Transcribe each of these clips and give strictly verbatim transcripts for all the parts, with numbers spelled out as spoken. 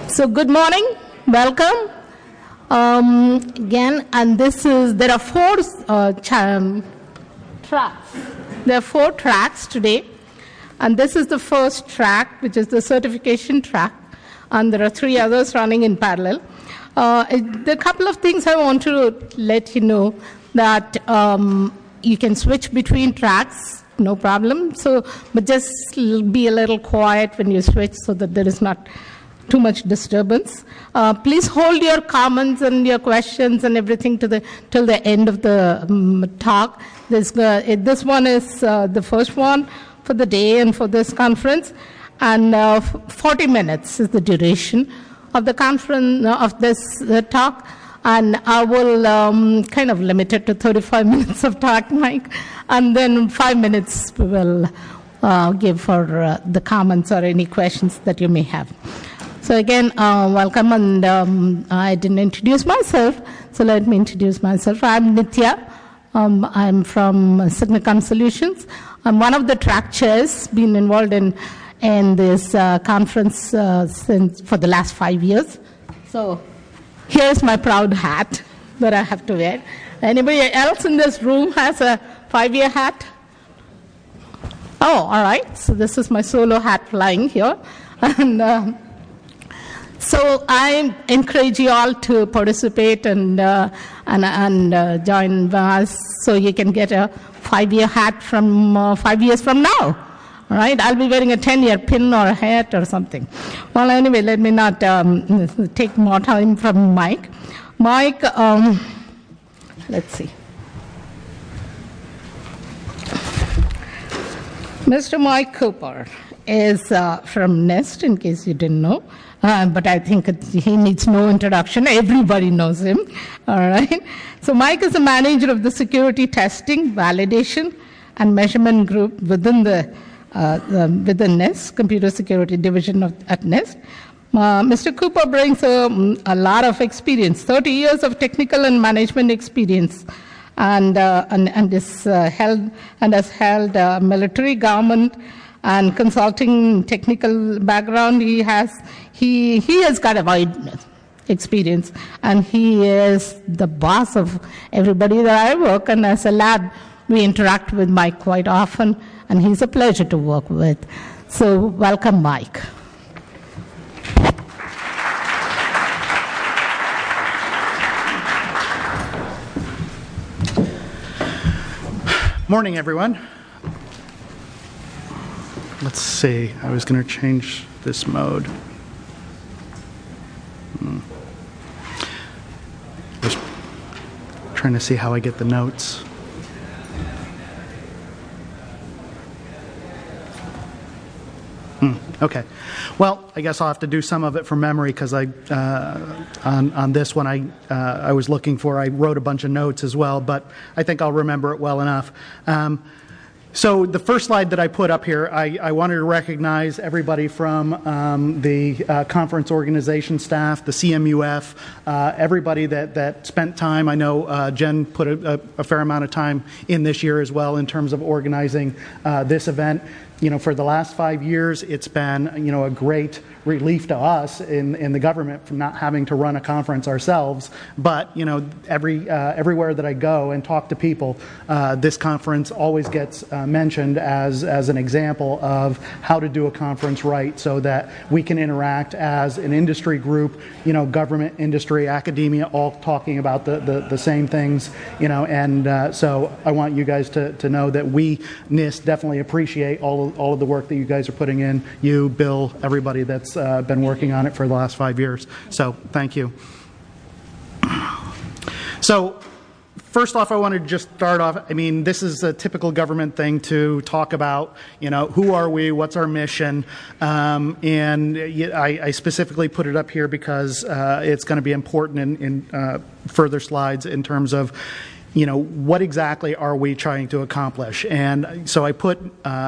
So good morning, welcome. Um, again, and this is, there are four uh, ch- tracks. There are four tracks today. And this is the first track, which is the certification track. And there are three others running in parallel. Uh, it, there are a couple of things I want to let you know, that um, you can switch between tracks, no problem. So, but just be a little quiet when you switch so that there is not too much disturbance. Uh, please hold your comments and your questions and everything to the till the end of the um, talk. This, uh, it, this one is uh, the first one for the day and for this conference, and uh, forty minutes is the duration of the conference uh, of this uh, talk. And I will um, kind of limit it to thirty-five minutes of talk, Mike, and then five minutes we will uh, give for uh, the comments or any questions that you may have. So again, uh, welcome, and um, I didn't introduce myself, so let me introduce myself. I'm Nitya. Um, I'm from Signacom Solutions. I'm one of the track chairs, been involved in in this uh, conference uh, since for the last five years. So here's my proud hat that I have to wear. Anybody else in this room has a five-year hat? Oh, all right. So this is my solo hat flying here, and. Uh, So I encourage you all to participate and uh, and, and uh, join us so you can get a five-year hat from uh, five years from now. All right, I'll be wearing a ten-year pin or a hat or something. Well, anyway, let me not um, take more time from Mike. Mike, um, let's see. Mister Mike Cooper is uh, from NIST, in case you didn't know. Uh, but I think it, he needs no introduction. Everybody knows him. All right. So Mike is the manager of the security testing, validation, and measurement group within the uh, um, within NIST, Computer Security Division of, at NIST. Uh, Mister Cooper brings a, a lot of experience, thirty years of technical and management experience, and uh, and, and is uh, held and has held uh, military, government, and consulting technical background. He has he he has got a wide experience, and he is the boss of everybody that I work. And as a lab, we interact with Mike quite often, and he's a pleasure to work with. So welcome, Mike. Morning, everyone. Let's see, I was going to change this mode. Hmm. Just trying to see how I get the notes. Hmm. Okay. Well, I guess I'll have to do some of it from memory because I, uh, on, on this one, I, uh, I was looking for, I wrote a bunch of notes as well, but I think I'll remember it well enough. Um, So the first slide that I put up here, I, I wanted to recognize everybody from um, the uh, conference organization staff, the C M U F, uh, everybody that, that spent time. I know uh, Jen put a, a fair amount of time in this year as well in terms of organizing uh, this event. You know, for the last five years, it's been, you know, a great relief to us in, in the government from not having to run a conference ourselves. But, you know, every uh, everywhere that I go and talk to people, uh, this conference always gets uh, mentioned as, as an example of how to do a conference right so that we can interact as an industry group, you know, government, industry, academia, all talking about the, the, the same things, you know, and uh, so I want you guys to, to know that we, NIST, definitely appreciate all of, all of the work that you guys are putting in, you, Bill, everybody that's uh, been working on it for the last five years. So thank you. So first off, I wanted to just start off, I mean, this is a typical government thing to talk about, you know, who are we, what's our mission, um, and I, I specifically put it up here because uh, it's going to be important in, in uh, further slides in terms of, you know, what exactly are we trying to accomplish. And so I put uh,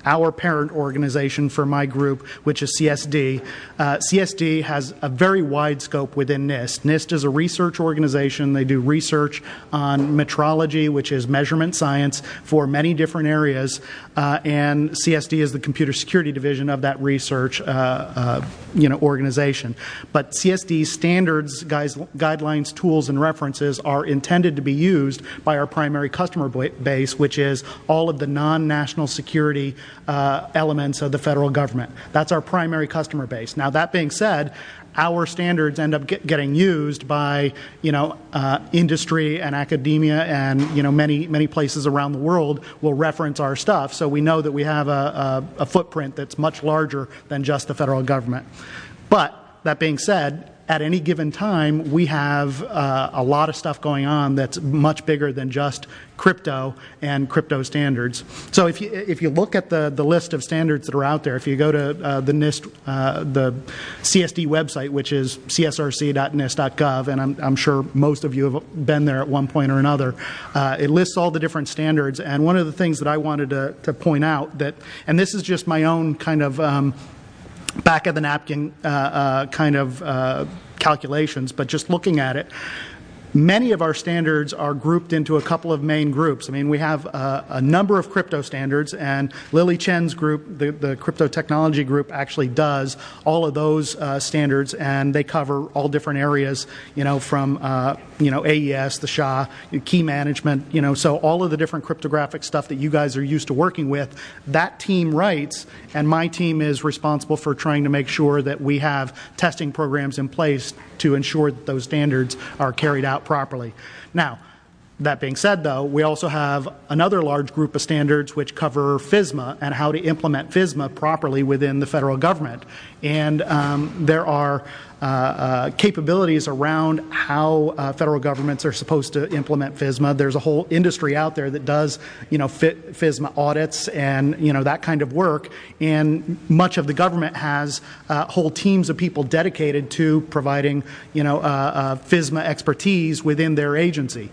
our parent organization for my group, which is C S D. Uh, C S D has a very wide scope within NIST. NIST is a research organization. They do research on metrology, which is measurement science, for many different areas, uh, and C S D is the computer security division of that research uh, uh, you know, organization. But C S D's standards, guys, guidelines, tools, and references are intended to be used by our primary customer base, which is all of the non-national security uh, elements of the federal government. That's our primary customer base. Now, that being said, our standards end up get, getting used by, you know, uh, industry and academia, and, you know, many many places around the world will reference our stuff. So we know that we have a, a, a footprint that's much larger than just the federal government. But that being said, at any given time, we have uh, a lot of stuff going on that's much bigger than just crypto and crypto standards. So if you if you look at the the list of standards that are out there, if you go to uh, the NIST, uh, the C S D website, which is c s r c dot nist dot gov, and I'm I'm sure most of you have been there at one point or another, uh, it lists all the different standards. And one of the things that I wanted to to point out that, and this is just my own kind of um, back of the napkin uh, uh, kind of uh, calculations, but just looking at it, many of our standards are grouped into a couple of main groups. I mean, we have a, a number of crypto standards, and Lily Chen's group, the, the crypto technology group, actually does all of those uh, standards, and they cover all different areas, you know, from, uh, you know, A E S, the S H A, key management, you know, so all of the different cryptographic stuff that you guys are used to working with, that team writes, and my team is responsible for trying to make sure that we have testing programs in place to ensure that those standards are carried out properly. Now, that being said, though, we also have another large group of standards which cover FISMA and how to implement FISMA properly within the federal government. And um, there are uh, uh, capabilities around how uh, federal governments are supposed to implement FISMA. There's a whole industry out there that does, you know, FISMA audits and, you know, that kind of work. And much of the government has uh, whole teams of people dedicated to providing, you know, uh, uh, FISMA expertise within their agency.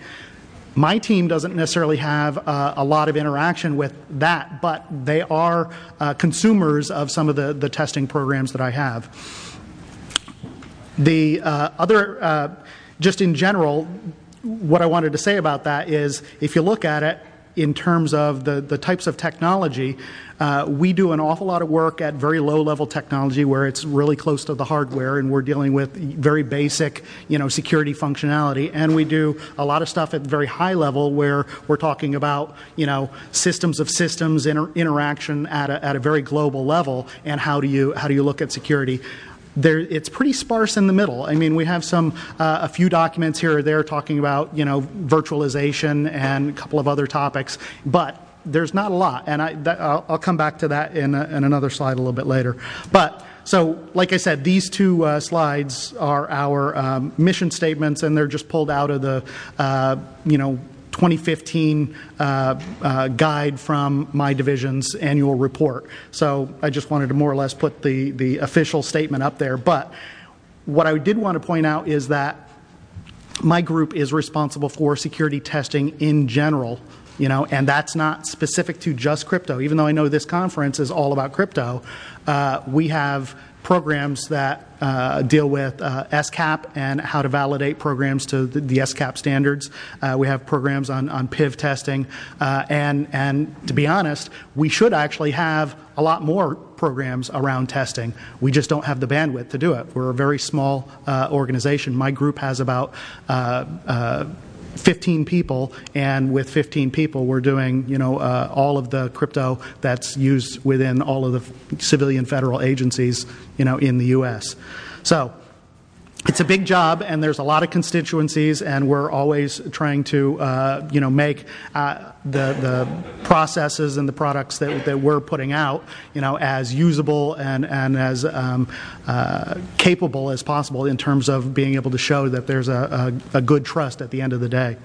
My team doesn't necessarily have uh, a lot of interaction with that, but they are uh, consumers of some of the, the testing programs that I have. The uh, other, uh, just in general, what I wanted to say about that is, if you look at it in terms of the, the types of technology, uh, we do an awful lot of work at very low-level technology where it's really close to the hardware, and we're dealing with very basic, you know, security functionality. And we do a lot of stuff at very high level where we're talking about, you know, systems of systems inter interaction at a, at a very global level, and how do you how do you look at security. There, it's pretty sparse in the middle. I mean, we have some, uh, a few documents here or there talking about, you know, virtualization and a couple of other topics, but there's not a lot. And I, that, I'll, I'll come back to that in, a, in another slide a little bit later. But so, like I said, these two uh, slides are our um, mission statements, and they're just pulled out of the, uh, you know, twenty fifteen uh, uh, guide from my division's annual report. So I just wanted to more or less put the, the official statement up there. But what I did want to point out is that my group is responsible for security testing in general, you know, and that's not specific to just crypto. Even though I know this conference is all about crypto, uh, we have programs that uh, deal with uh, S CAP and how to validate programs to the, the S CAP standards. Uh, we have programs on, on P I V testing, uh, and, and to be honest, we should actually have a lot more programs around testing. We just don't have the bandwidth to do it. We're a very small uh, organization. My group has about uh, uh, fifteen people, and with fifteen people, we're doing, you know, uh, all of the crypto that's used within all of the civilian federal agencies, you know, in the U S. So it's a big job, and there's a lot of constituencies, and we're always trying to, uh, you know, make uh, the the processes and the products that that we're putting out, you know, as usable and and as um, uh, capable as possible in terms of being able to show that there's a, a, a good trust at the end of the day.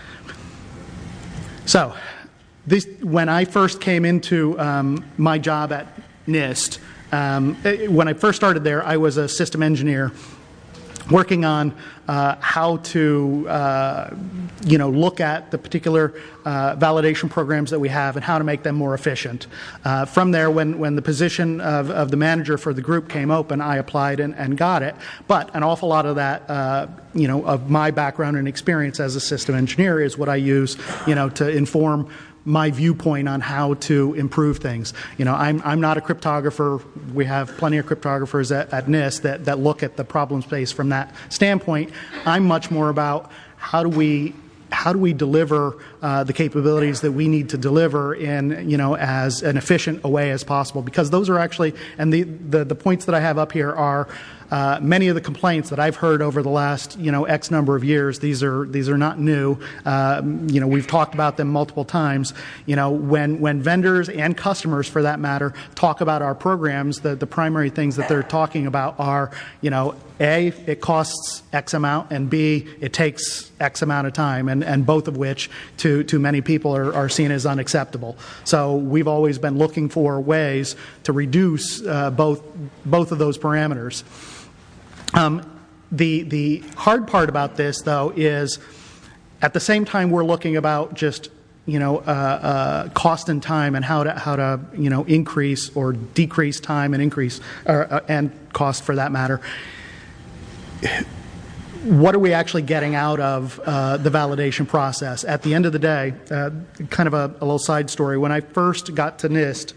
So, this when I first came into um, my job at NIST, um, when I first started there, I was a system engineer. working on uh, how to, uh, you know, look at the particular uh, validation programs that we have and how to make them more efficient. Uh, from there, when, when the position of, of the manager for the group came open, I applied and, and got it. But an awful lot of that, uh, you know, of my background and experience as a system engineer is what I use, you know, to inform my viewpoint on how to improve things. You know, I'm, I'm not a cryptographer. We have plenty of cryptographers at, at NIST that, that look at the problem space from that standpoint. I'm much more about how do we how do we deliver uh, the capabilities that we need to deliver in, you know, as an efficient a way as possible, because those are actually, and the, the, the points that I have up here are Uh, many of the complaints that I've heard over the last, you know, X number of years. These are these are not new. Uh, you know, we've talked about them multiple times. You know, when when vendors and customers, for that matter, talk about our programs, the the primary things that they're talking about are, you know, A, it costs X amount, and B, it takes X amount of time, and, and both of which to, to many people are, are seen as unacceptable. So we've always been looking for ways to reduce uh, both both of those parameters. Um, the the hard part about this, though, is at the same time we're looking about just, you know, uh, uh, cost and time, and how to how to you know increase or decrease time and increase uh, uh, and cost for that matter. What are we actually getting out of uh, the validation process? At the end of the day, uh, kind of a, a little side story. When I first got to NIST,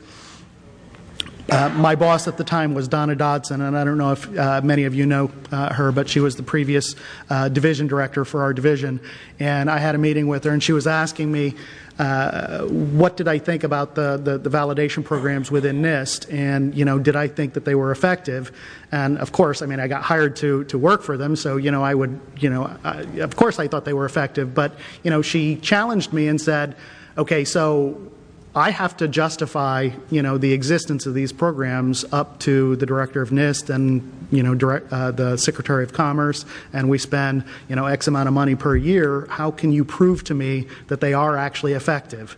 Uh, my boss at the time was Donna Dodson, and I don't know if uh, many of you know uh, her, but she was the previous uh, division director for our division. And I had a meeting with her, and she was asking me, uh, what did I think about the, the, the validation programs within NIST, and, you know, did I think that they were effective? And, of course, I mean, I got hired to, to work for them, so, you know, I would, you know, I, of course I thought they were effective. But, you know, she challenged me and said, okay, so I have to justify, you know, the existence of these programs up to the director of NIST and, you know, direct, uh, the Secretary of Commerce, and we spend, you know, X amount of money per year. How can you prove to me that they are actually effective?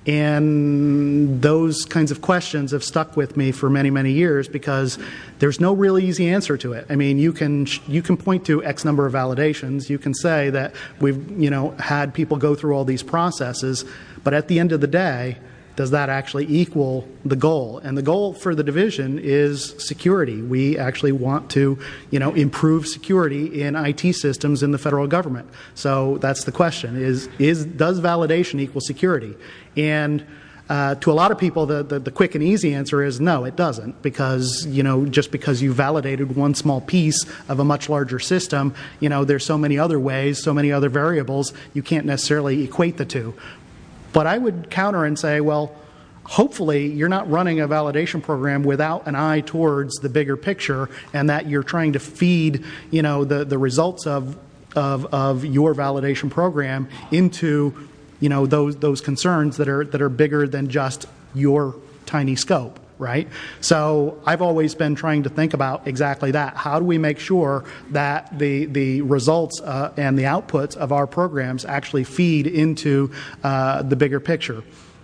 And those kinds of questions have stuck with me for many, many years, because there's no real easy answer to it. I mean, you can you can point to X number of validations. You can say that we've, you know, had people go through all these processes, but at the end of the day, does that actually equal the goal? And the goal for the division is security. We actually want to, you know, improve security in I T systems in the federal government. So that's the question: is is does validation equal security? And uh, to a lot of people, the, the the quick and easy answer is no, it doesn't, because, you know, just because you validated one small piece of a much larger system, you know, there's so many other ways, so many other variables, you can't necessarily equate the two. But I would counter and say, well, hopefully you're not running a validation program without an eye towards the bigger picture, and that you're trying to feed, you know, the, the results of, of, of your validation program into, you know, those, those concerns that are, that are bigger than just your tiny scope. Right? So I've always been trying to think about exactly that. How do we make sure that the, the results uh, and the outputs of our programs actually feed into uh, the bigger picture?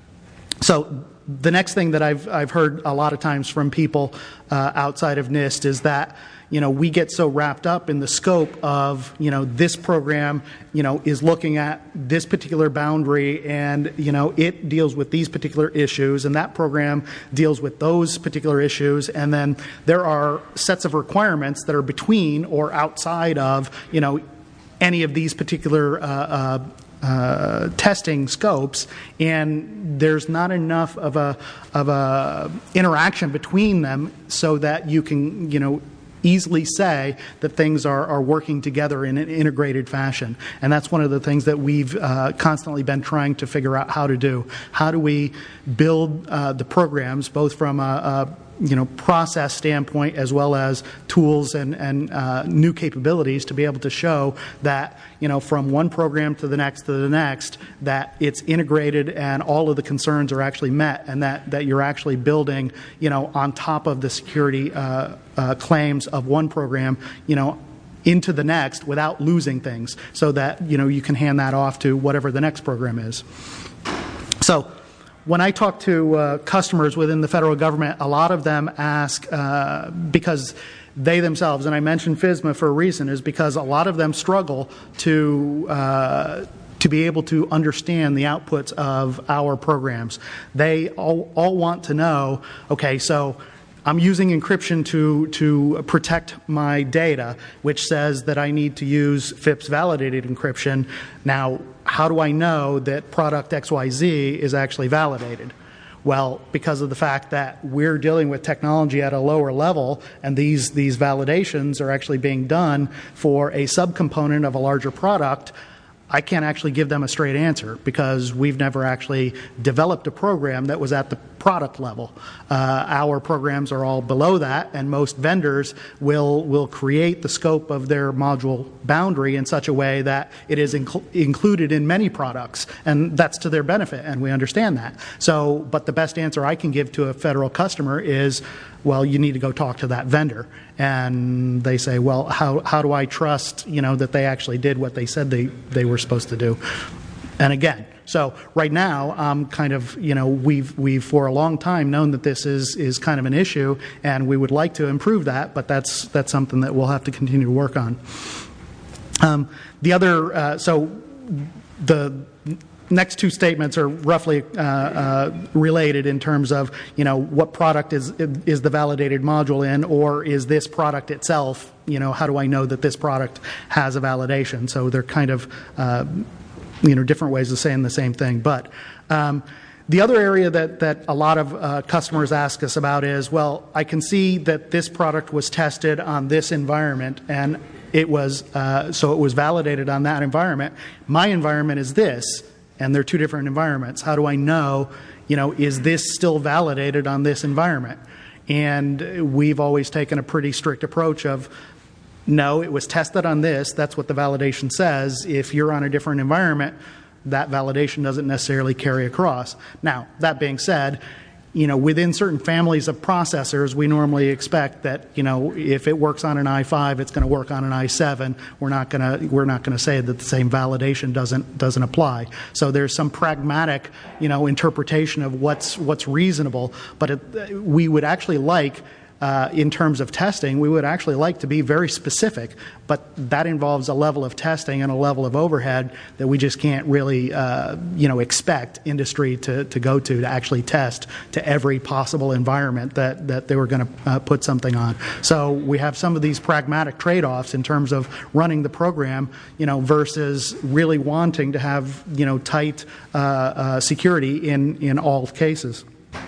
So the next thing that I've, I've heard a lot of times from people uh, outside of NIST is that, you know, we get so wrapped up in the scope of, you know, this program, you know, is looking at this particular boundary, and, you know, it deals with these particular issues, and that program deals with those particular issues, and then there are sets of requirements that are between or outside of, you know, any of these particular uh, uh, uh, testing scopes, and there's not enough of a of a interaction between them so that you can, you know, easily say that things are, are working together in an integrated fashion. And that's one of the things that we've uh, constantly been trying to figure out how to do. How do we build uh, the programs, both from a, a you know, process standpoint as well as tools and, and uh, new capabilities, to be able to show that, you know, from one program to the next to the next, that it's integrated and all of the concerns are actually met, and that, that you're actually building, you know, on top of the security uh, uh, claims of one program, you know, into the next without losing things, so that, you know, you can hand that off to whatever the next program is. So when I talk to uh, customers within the federal government, a lot of them ask, uh, because they themselves, and I mentioned FSMA for a reason, is because a lot of them struggle to uh, to be able to understand the outputs of our programs. They all, all want to know, okay, so I'm using encryption to, to protect my data, which says that I need to use FIPS validated encryption. Now, how do I know that product X Y Z is actually validated? Well, because of the fact that we're dealing with technology at a lower level, and these, these validations are actually being done for a subcomponent of a larger product, I can't actually give them a straight answer because we've never actually developed a program that was at the product level. Uh, our programs are all below that, and most vendors will will create the scope of their module boundary in such a way that it is inc included in many products, and that's to their benefit, and we understand that. So, but the best answer I can give to a federal customer is, well, you need to go talk to that vendor. And they say, well, how, how do I trust, you know, that they actually did what they said they, they were supposed to do? And again, so right now, um, kind of, you know, we've, we've for a long time known that this is, is kind of an issue, and we would like to improve that, but that's, that's something that we'll have to continue to work on. Um, the other, uh, so the next two statements are roughly uh, uh, related in terms of, you know, what product is is the validated module in, or is this product itself, you know, how do I know that this product has a validation? So they're kind of, uh, you know, different ways of saying the same thing. But um, the other area that, that a lot of uh, customers ask us about is, well, I can see that this product was tested on this environment, and it was, uh, so it was validated on that environment. My environment is this, and they're two different environments. How do I know, you know, is this still validated on this environment? And we've always taken a pretty strict approach of, no, it was tested on this, that's what the validation says. If you're on a different environment, that validation doesn't necessarily carry across. Now, that being said, you know, within certain families of processors, we normally expect that, you know, if it works on an i five, it's going to work on an i seven. We're not going to we're not going to say that the same validation doesn't doesn't apply. So there's some pragmatic, you know, interpretation of what's what's reasonable. But it, we would actually like, Uh, in terms of testing, we would actually like to be very specific, but that involves a level of testing and a level of overhead that we just can't really, uh, you know, expect industry to, to go to to actually test to every possible environment that, that they were going to uh, put something on. So we have some of these pragmatic trade-offs in terms of running the program, you know, versus really wanting to have, you know, tight uh, uh, security in, in all cases.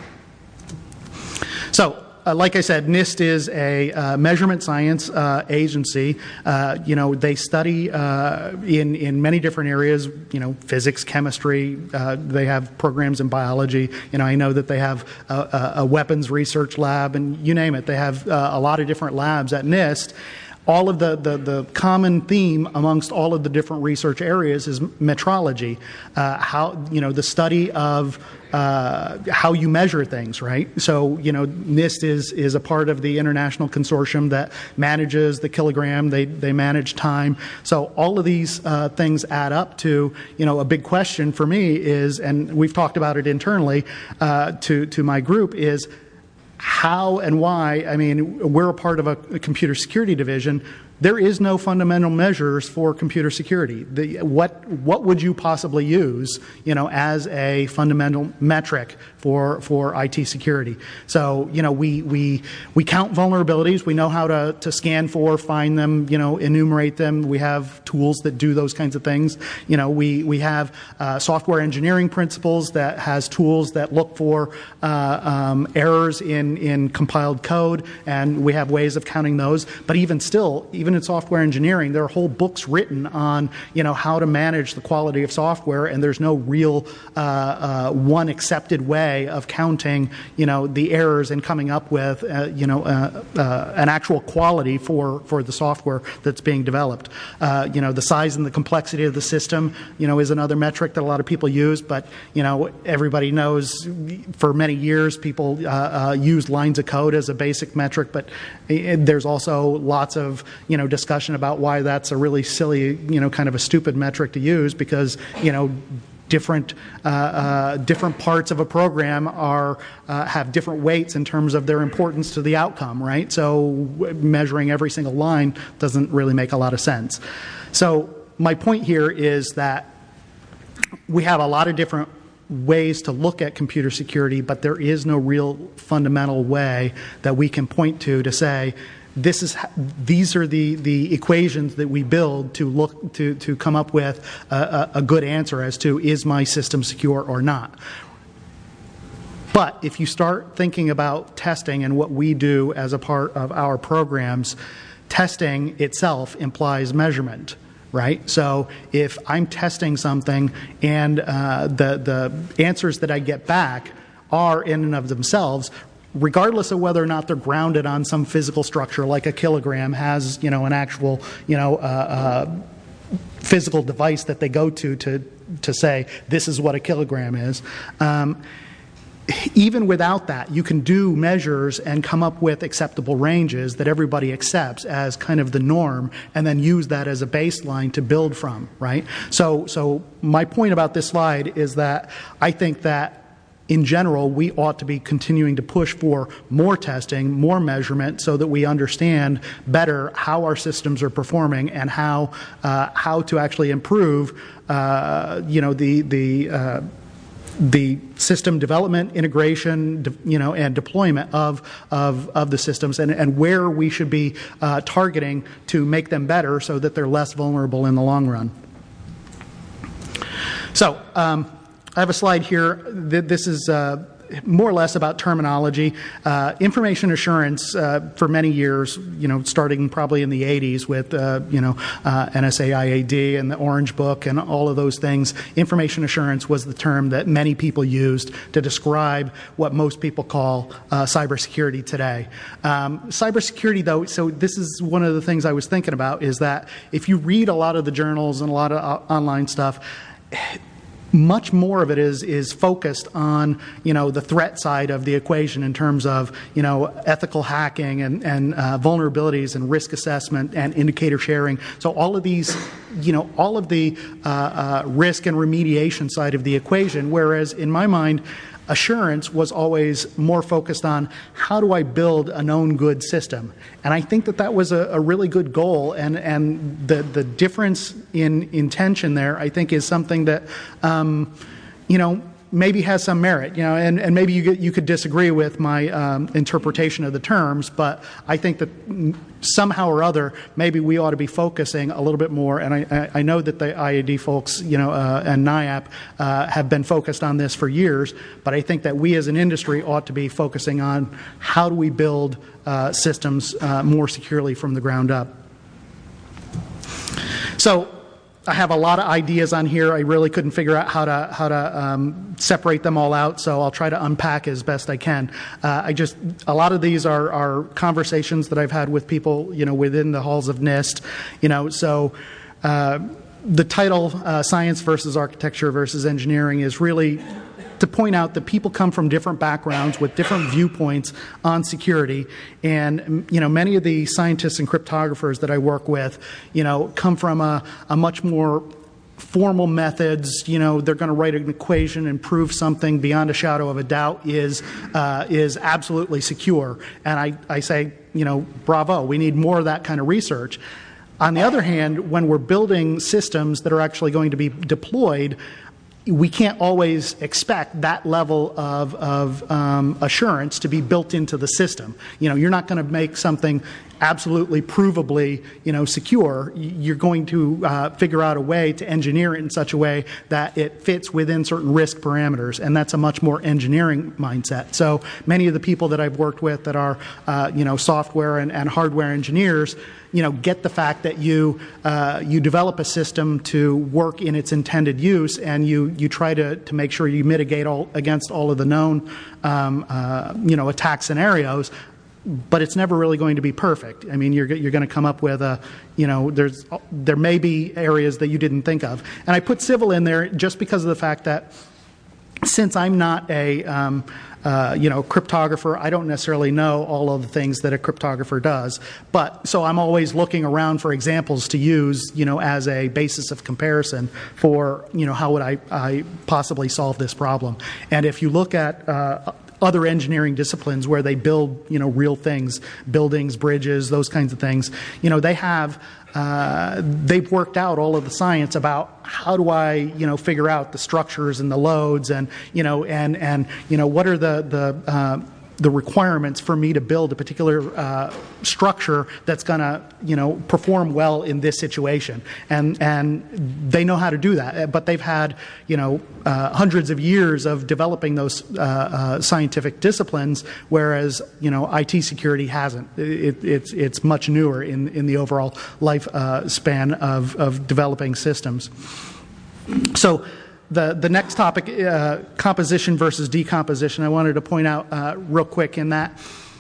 So, Uh, like I said, NIST is a uh, measurement science uh, agency. Uh, you know, they study uh, in in many different areas. You know, physics, chemistry. Uh, they have programs in biology. You know, I know that they have a, a weapons research lab, and you name it. They have uh, a lot of different labs at NIST. All of the, the, the common theme amongst all of the different research areas is metrology, uh, how, you know, the study of uh, how you measure things, right? So, you know, NIST is, is a part of the international consortium that manages the kilogram, they, they manage time. So all of these uh, things add up to, you know, a big question for me is, and we've talked about it internally uh, to, to my group, is how and why. I mean, we're a part of a, a computer security division. There is no fundamental measures for computer security. The, what what would you possibly use, you know, as a fundamental metric for for I T security? So, you know, we we we count vulnerabilities. We know how to to scan for, find them, you know, enumerate them. We have tools that do those kinds of things. You know, we we have uh, software engineering principles that has tools that look for uh, um, errors in in compiled code, and we have ways of counting those. But even still, even in software engineering, there are whole books written on, you know, how to manage the quality of software, and there's no real uh, uh, one accepted way of counting, you know, the errors and coming up with, uh, you know, uh, uh, an actual quality for for the software that's being developed. Uh, you know, the size and the complexity of the system, you know, is another metric that a lot of people use. But you know, everybody knows for many years people uh, uh, used lines of code as a basic metric, but it, there's also lots of, you know, discussion about why that's a really silly, you know, kind of a stupid metric to use, because, you know, different uh, uh, different parts of a program are uh, have different weights in terms of their importance to the outcome, right? So measuring every single line doesn't really make a lot of sense. So my point here is that we have a lot of different ways to look at computer security, but there is no real fundamental way that we can point to to say, this is these are the, the equations that we build to look to, to come up with a, a good answer as to, is my system secure or not. But if you start thinking about testing and what we do as a part of our programs, testing itself implies measurement. Right? So if I'm testing something and uh, the, the answers that I get back are in and of themselves, regardless of whether or not they're grounded on some physical structure, like a kilogram has, you know, an actual, you know, uh, uh, physical device that they go to to to say this is what a kilogram is. Um, Even without that, you can do measures and come up with acceptable ranges that everybody accepts as kind of the norm, and then use that as a baseline to build from, right? So, so my point about this slide is that I think that in general, we ought to be continuing to push for more testing, more measurement, so that we understand better how our systems are performing and how uh, how to actually improve, uh, you know, the the uh, the system development, integration, de, you know, and deployment of of, of the systems, and, and where we should be uh, targeting to make them better so that they're less vulnerable in the long run. So um, I have a slide here. This is uh, more or less about terminology. Uh, information assurance uh, for many years, you know, starting probably in the eighties with, uh, you know, uh, N S A I A D and the Orange Book and all of those things. Information assurance was the term that many people used to describe what most people call uh, cybersecurity today. Um, cybersecurity, though, so this is one of the things I was thinking about, is that if you read a lot of the journals and a lot of uh, online stuff, much more of it is is focused on, you know, the threat side of the equation in terms of, you know, ethical hacking and and uh, vulnerabilities and risk assessment and indicator sharing. So all of these, you know, all of the uh, uh, risk and remediation side of the equation. Whereas in my mind, assurance was always more focused on how do I build a known good system. And I think that that was a, a really good goal, and, and the, the difference in intention there, I think, is something that, um, you know, maybe has some merit, you know, and, and maybe you, get, you could disagree with my um, interpretation of the terms, but I think that somehow or other, maybe we ought to be focusing a little bit more, and I, I know that the I A D folks, you know, uh, and NIAP uh, have been focused on this for years, but I think that we as an industry ought to be focusing on how do we build uh, systems uh, more securely from the ground up. So, I have a lot of ideas on here. I really couldn't figure out how to how to um, separate them all out, so I'll try to unpack as best I can. Uh, I just a lot of these are are conversations that I've had with people, you know, within the halls of NIST, you know. So uh, the title, uh, "Science versus Architecture versus Engineering," is really to point out that people come from different backgrounds with different viewpoints on security, and you know, many of the scientists and cryptographers that I work with, you know, come from a, a much more formal methods. You know, they're going to write an equation and prove something beyond a shadow of a doubt is uh, is absolutely secure. And I, I say, you know, bravo. We need more of that kind of research. On the other hand, when we're building systems that are actually going to be deployed, we can't always expect that level of, of um, assurance to be built into the system. You know, you're not going to make something absolutely provably, you know, secure. You're going to uh, figure out a way to engineer it in such a way that it fits within certain risk parameters, and that's a much more engineering mindset. So many of the people that I've worked with that are, uh, you know, software and, and hardware engineers, you know, get the fact that you uh, you develop a system to work in its intended use, and you you try to to make sure you mitigate all against all of the known um, uh, you know, attack scenarios. But it's never really going to be perfect. I mean, you're you're going to come up with a, you know, there's there may be areas that you didn't think of, and I put civil in there just because of the fact that since I'm not a um, uh, you know cryptographer, I don't necessarily know all of the things that a cryptographer does. But so I'm always looking around for examples to use, you know, as a basis of comparison for, you know, how would I, I possibly solve this problem. And if you look at uh, other engineering disciplines where they build, you know, real things, buildings, bridges, those kinds of things, you know, they have uh, they've worked out all of the science about how do I, you know, figure out the structures and the loads and, you know, and and you know, what are the the uh, the requirements for me to build a particular uh, structure that's going to, you know, perform well in this situation. And and they know how to do that. But they've had, you know, uh, hundreds of years of developing those uh, uh, scientific disciplines, whereas, you know, I T security hasn't. It, it's it's much newer in in the overall life uh, span of of developing systems. So. The, the next topic, uh, composition versus decomposition, I wanted to point out uh, real quick in that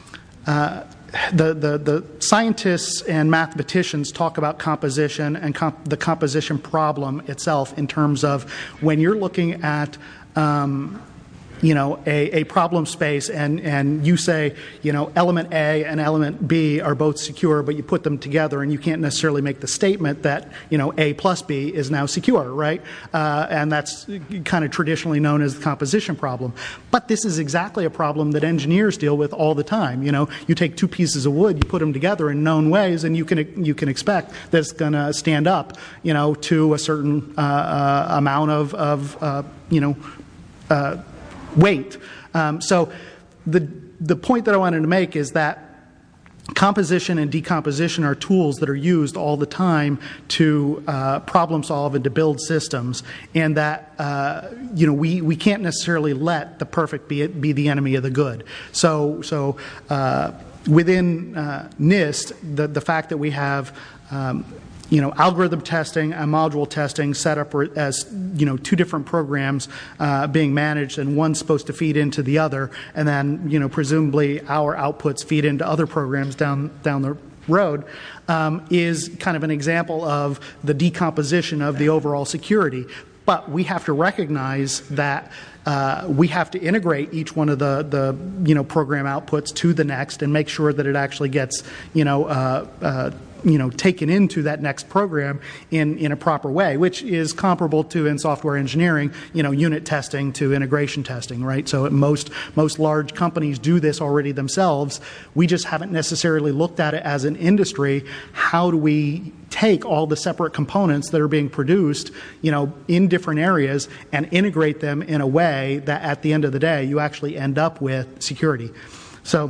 uh, the, the, the scientists and mathematicians talk about composition and comp the composition problem itself in terms of when you're looking at um, you know, a, a problem space and, and you say, you know, element A and element B are both secure, but you put them together and you can't necessarily make the statement that, you know, A plus B is now secure, right? Uh, and that's kind of traditionally known as the composition problem. But this is exactly a problem that engineers deal with all the time. You know, you take two pieces of wood, you put them together in known ways, and you can, you can expect that it's going to stand up, you know, to a certain uh, uh, amount of, of uh, you know, uh, weight. Um, so the the point that I wanted to make is that composition and decomposition are tools that are used all the time to uh, problem solve and to build systems, and that uh, you know we we can't necessarily let the perfect be be the enemy of the good. So so uh, within uh, NIST, the the fact that we have um, you know, algorithm testing and module testing set up as, you know, two different programs uh, being managed, and one's supposed to feed into the other, and then, you know, presumably our outputs feed into other programs down down the road, um, is kind of an example of the decomposition of the overall security. But we have to recognize that uh, we have to integrate each one of the, the, you know, program outputs to the next and make sure that it actually gets, you know, uh, uh, you know, taken into that next program in, in a proper way, which is comparable to in software engineering, you know, unit testing to integration testing, right? So most, most large companies do this already themselves. We just haven't necessarily looked at it as an industry. How do we take all the separate components that are being produced, you know, in different areas and integrate them in a way that at the end of the day you actually end up with security? So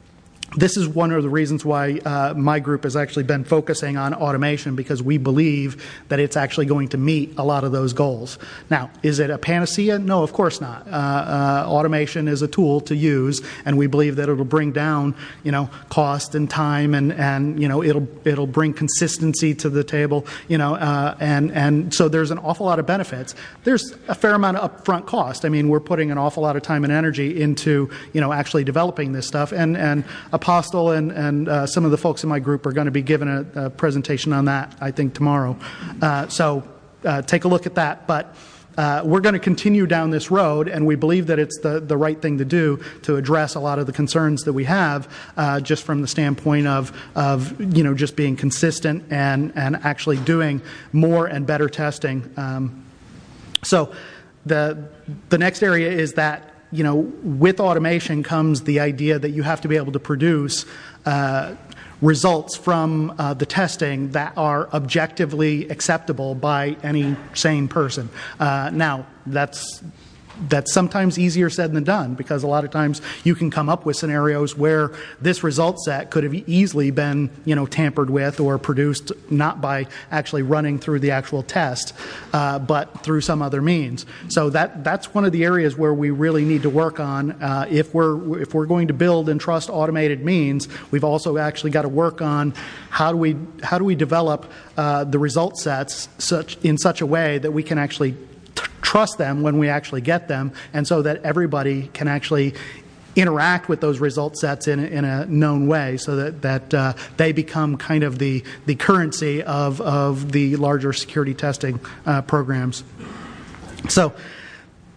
this is one of the reasons why uh, my group has actually been focusing on automation, because we believe that it's actually going to meet a lot of those goals. Now, is it a panacea? No, of course not. Uh, uh, automation is a tool to use, and we believe that it'll bring down, you know, cost and time, and, and you know, it'll it'll bring consistency to the table, you know, uh, and and so there's an awful lot of benefits. There's a fair amount of upfront cost. I mean, we're putting an awful lot of time and energy into, you know, actually developing this stuff, and and Apostle and, and uh, some of the folks in my group are going to be giving a, a presentation on that, I think, tomorrow. Uh, so uh, take a look at that. But uh, we're going to continue down this road, and we believe that it's the, the right thing to do to address a lot of the concerns that we have, uh, just from the standpoint of, of you know, just being consistent and, and actually doing more and better testing. Um, so the, the next area is that, you know, with automation comes the idea that you have to be able to produce uh, results from uh, the testing that are objectively acceptable by any sane person. Uh, now, that's that's sometimes easier said than done, because a lot of times you can come up with scenarios where this result set could have easily been, you know, tampered with or produced not by actually running through the actual test, uh, but through some other means. So that that's one of the areas where we really need to work on. Uh, if we're if we're going to build and trust automated means, we've also actually got to work on how do we how do we develop uh, the result sets such in such a way that we can actually trust them when we actually get them, and so that everybody can actually interact with those result sets in, in a known way, so that, that uh, they become kind of the, the currency of, of the larger security testing uh, programs. So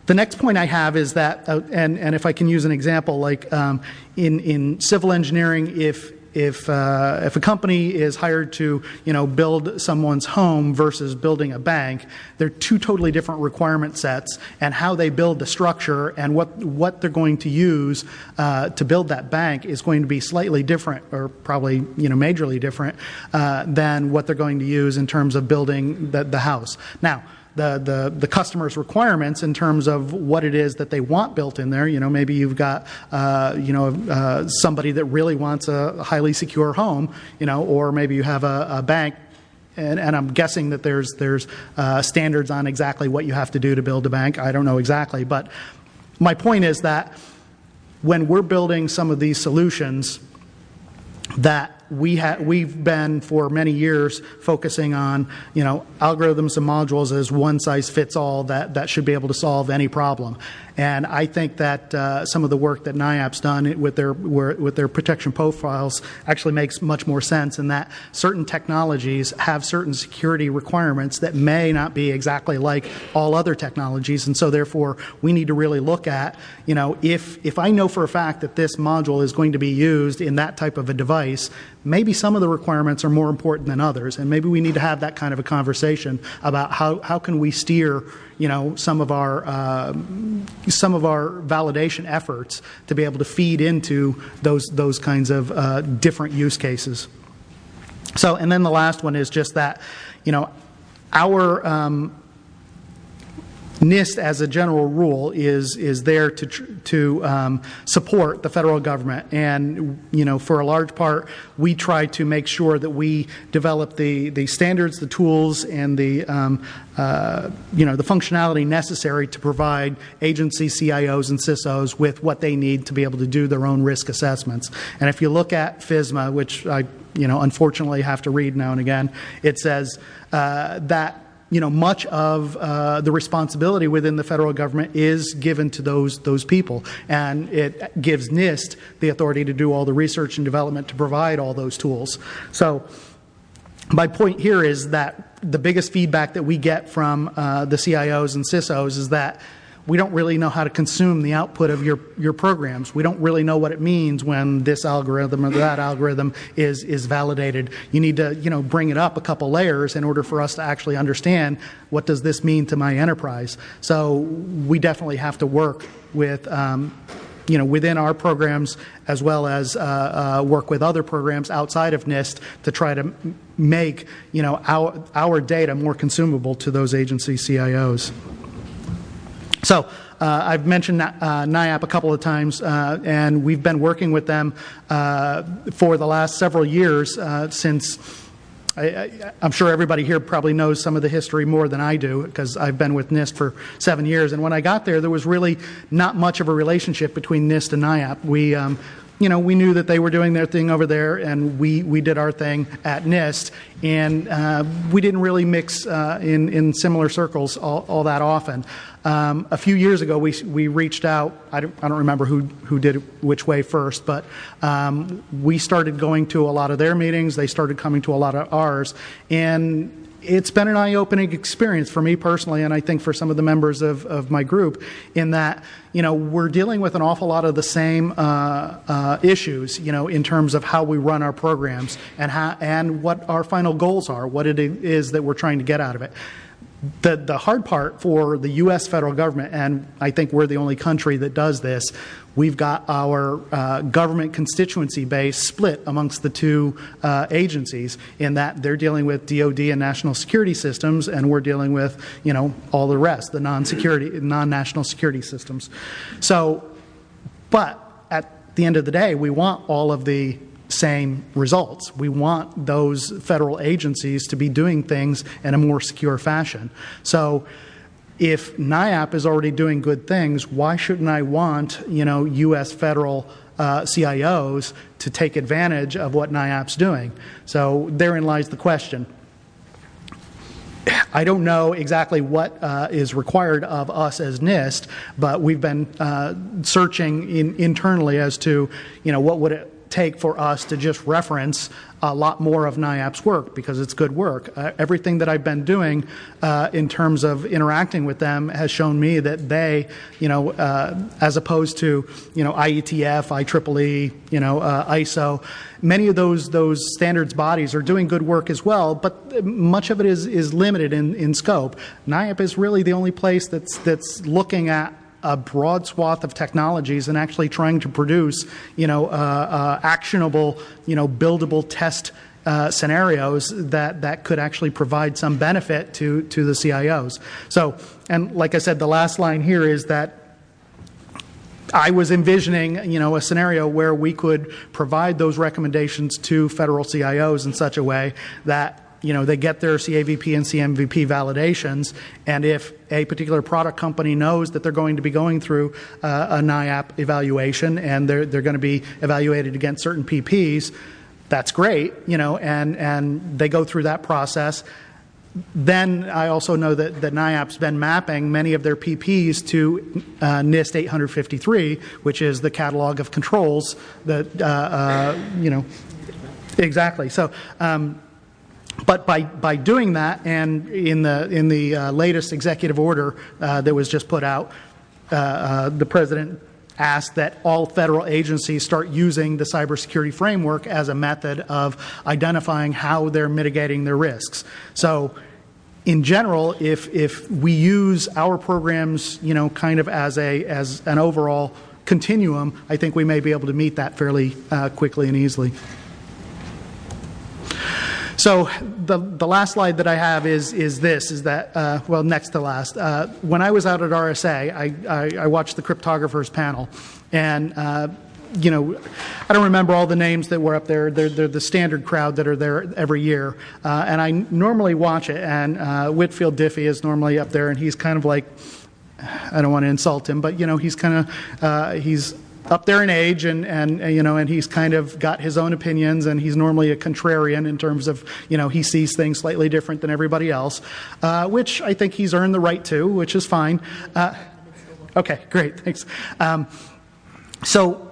The next point I have is that, uh, and, and if I can use an example, like um, in, in civil engineering, if If uh, if a company is hired to, you know, build someone's home versus building a bank, they're two totally different requirement sets, and how they build the structure and what what they're going to use uh, to build that bank is going to be slightly different, or probably, you know, majorly different uh, than what they're going to use in terms of building the, the house. Now, The, the, the customer's requirements in terms of what it is that they want built in there. You know, maybe you've got, uh, you know, uh, somebody that really wants a highly secure home, you know, or maybe you have a, a bank, and, and I'm guessing that there's, there's uh, standards on exactly what you have to do to build a bank. I don't know exactly, but my point is that when we're building some of these solutions, that we ha- we've been for many years focusing on, you know, algorithms and modules as one size fits all that, that should be able to solve any problem. And I think that uh, some of the work that NIAP's done with their with their protection profiles actually makes much more sense, in that certain technologies have certain security requirements that may not be exactly like all other technologies, and so therefore we need to really look at, you know, if if I know for a fact that this module is going to be used in that type of a device, maybe some of the requirements are more important than others, and maybe we need to have that kind of a conversation about how, how can we steer, you know, some of our uh, some of our validation efforts to be able to feed into those those kinds of uh, different use cases. So, and then the last one is just that, you know, our um, NIST, as a general rule, is is there to to um, support the federal government, and, you know, for a large part, we try to make sure that we develop the the standards, the tools, and the um, uh, you know the functionality necessary to provide agency C I Os and C I S Os with what they need to be able to do their own risk assessments. And if you look at FISMA, which I you know unfortunately have to read now and again, it says uh, that, you know, much of uh, the responsibility within the federal government is given to those those people, and it gives NIST the authority to do all the research and development to provide all those tools. So my point here is that the biggest feedback that we get from uh, the C I Os and C I S Os is that we don't really know how to consume the output of your, your programs. We don't really know what it means when this algorithm or that algorithm is, is validated. You need to, you know, bring it up a couple layers in order for us to actually understand, what does this mean to my enterprise? So we definitely have to work with, um, you know, within our programs, as well as uh, uh, work with other programs outside of NIST to try to make, you know, our, our data more consumable to those agency C I Os. So uh, I've mentioned uh, NIAP a couple of times, uh, and we've been working with them uh, for the last several years uh, since. I, I, I'm sure everybody here probably knows some of the history more than I do, because I've been with NIST for seven years. And when I got there, there was really not much of a relationship between NIST and NIAP. We, um, you know, we knew that they were doing their thing over there, and we, we did our thing at NIST, and uh, we didn't really mix uh, in, in similar circles all, all that often. Um, a few years ago, we we reached out. I don't, I don't remember who who did it which way first, but um, we started going to a lot of their meetings. They started coming to a lot of ours, and it's been an eye-opening experience for me personally, and I think for some of the members of, of my group, in that, you know, we're dealing with an awful lot of the same uh, uh, issues, you know, in terms of how we run our programs and how and what our final goals are, what it is that we're trying to get out of it. The, the hard part for the U S federal government, and I think we're the only country that does this, we've got our uh, government constituency base split amongst the two uh, agencies, in that they're dealing with D O D and national security systems, and we're dealing with, you know, all the rest, the non-security, non-national security systems. So, but at the end of the day, we want all of the same results. We want those federal agencies to be doing things in a more secure fashion. So if NIAP is already doing good things, why shouldn't I want, you know, U S federal uh, C I Os to take advantage of what NIAP's doing? So therein lies the question. I don't know exactly what uh, is required of us as NIST, but we've been uh, searching in, internally as to, you know, what would it take for us to just reference a lot more of NIAP's work because it's good work. Uh, everything that I've been doing uh, in terms of interacting with them has shown me that they, you know, uh, as opposed to, you know, I E T F, I triple E, you know, uh, I S O, many of those those standards bodies are doing good work as well, but much of it is is limited in, in scope. NIAP is really the only place that's that's looking at a broad swath of technologies and actually trying to produce, you know, uh, uh, actionable, you know, buildable test uh, scenarios that, that could actually provide some benefit to, to the C I Os. So, and like I said, the last line here is that I was envisioning, you know, a scenario where we could provide those recommendations to federal C I Os in such a way that, you know, they get their C A V P and C M V P validations, and if a particular product company knows that they're going to be going through uh, a NIAP evaluation and they're they're going to be evaluated against certain P Ps, that's great, you know, and and they go through that process. Then I also know that, that NIAP's been mapping many of their P Ps to uh, NIST eight fifty-three, which is the catalog of controls that, uh, uh, you know, exactly. So. Um, But by, by doing that, and in the in the uh, latest executive order uh, that was just put out, uh, uh, the president asked that all federal agencies start using the cybersecurity framework as a method of identifying how they're mitigating their risks. So, in general, if if we use our programs, you know, kind of as a as an overall continuum, I think we may be able to meet that fairly uh, quickly and easily. So the the last slide that I have is is this, is that, uh, well, next to last. Uh, when I was out at R S A, I, I, I watched the cryptographers panel. And, uh, you know, I don't remember all the names that were up there. They're, they're the standard crowd that are there every year. Uh, and I normally watch it. And uh, Whitfield Diffie is normally up there. And he's kind of like, I don't want to insult him, but, you know, he's kind of, uh, he's up there in age, and, and you know, and he's kind of got his own opinions, and he's normally a contrarian in terms of, you know, he sees things slightly different than everybody else, uh, which I think he's earned the right to, which is fine. Uh, okay, great, thanks. Um, so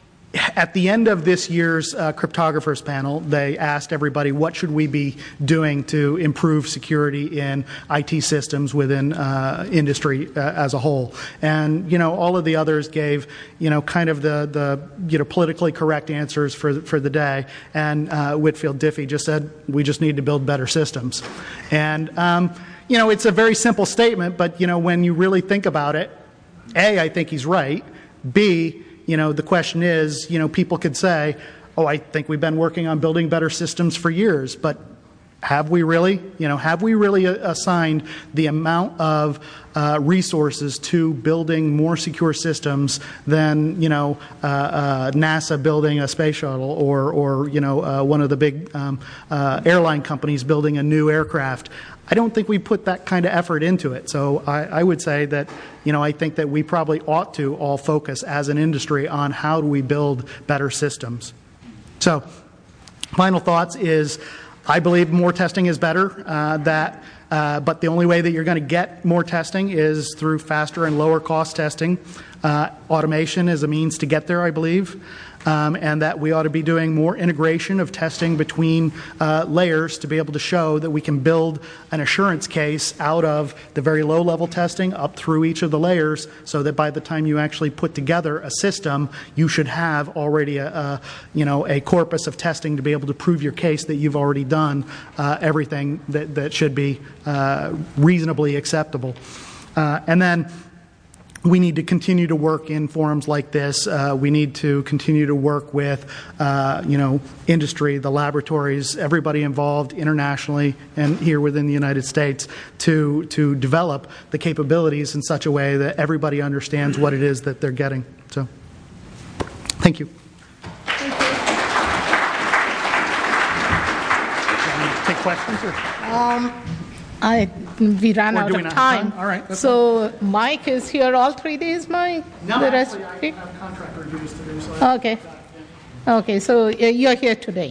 at the end of this year's uh, cryptographers panel, they asked everybody, what should we be doing to improve security in I T systems within uh, industry uh, as a whole? And, you know, all of the others gave, you know, kind of the, the you know, politically correct answers for, for the day. And uh, Whitfield Diffie just said, we just need to build better systems. And, um, you know, it's a very simple statement, but, you know, when you really think about it, A, I think he's right. B, you know, the question is, you know, people could say, oh, I think we've been working on building better systems for years, but have we really? You know, have we really assigned the amount of uh, resources to building more secure systems than, you know, uh, uh, NASA building a space shuttle, or, or you know, uh, one of the big um, uh, airline companies building a new aircraft? I don't think we put that kind of effort into it. So I, I would say that, you know, I think that we probably ought to all focus as an industry on how do we build better systems. So final thoughts is, I believe more testing is better, uh, that, uh, but the only way that you're going to get more testing is through faster and lower cost testing. Uh, automation is a means to get there, I believe. Um, and that we ought to be doing more integration of testing between uh, layers to be able to show that we can build an assurance case out of the very low-level testing up through each of the layers, so that by the time you actually put together a system, you should have already a, a you know, a corpus of testing to be able to prove your case that you've already done uh, everything that, that should be uh, reasonably acceptable. Uh, and then we need to continue to work in forums like this. Uh, we need to continue to work with, uh, you know, industry, the laboratories, everybody involved internationally and here within the United States to to develop the capabilities in such a way that everybody understands what it is that they're getting. So, thank you. Thank you. Take questions? Or? Um, I, we ran Or out do of we not have time. time? All right, that's So Mike is here all three days, Mike? No, The rest- actually, I have contract reviews to do. So I Okay. Okay, so uh, you're here today.